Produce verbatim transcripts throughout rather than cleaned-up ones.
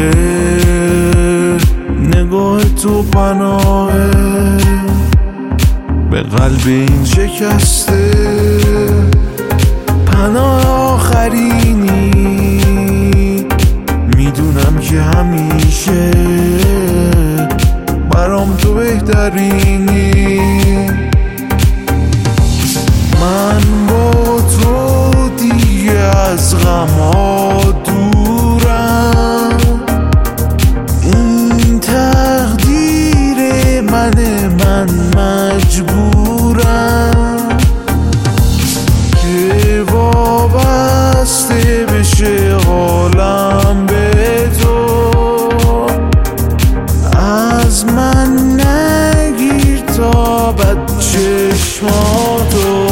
نگاه تو پناهه به قلب این شکسته، پناه آخرینی. میدونم که همیشه برام تو بهترینی. من با تو دیگه از غم‌ها دورم، این تقدیر منه، من مجبورم که وابسته بشه حالم به تو. از من نگیر تا بد چشماتو.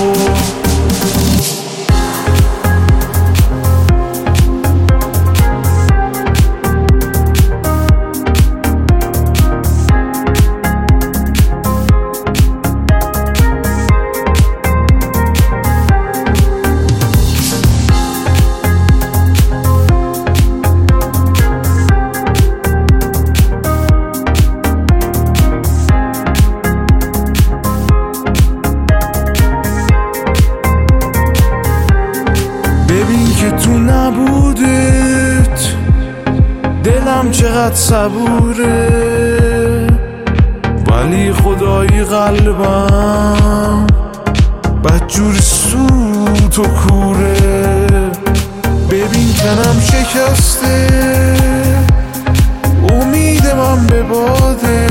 ببین که تو نبودت دلم چقدر صبوره، ولی خدایی قلبم بدجور سوت و کوره. ببین تنم شکسته، امید من به باده،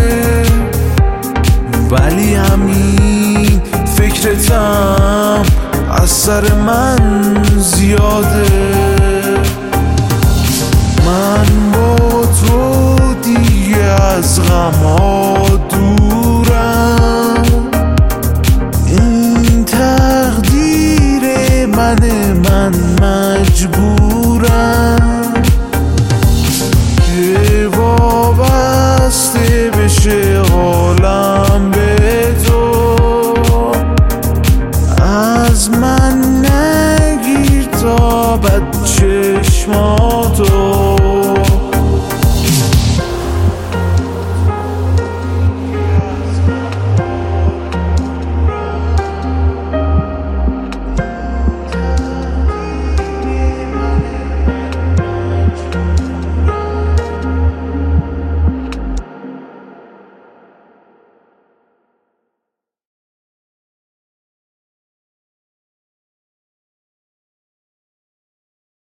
ولی همین فکرتم از سر من زیاده.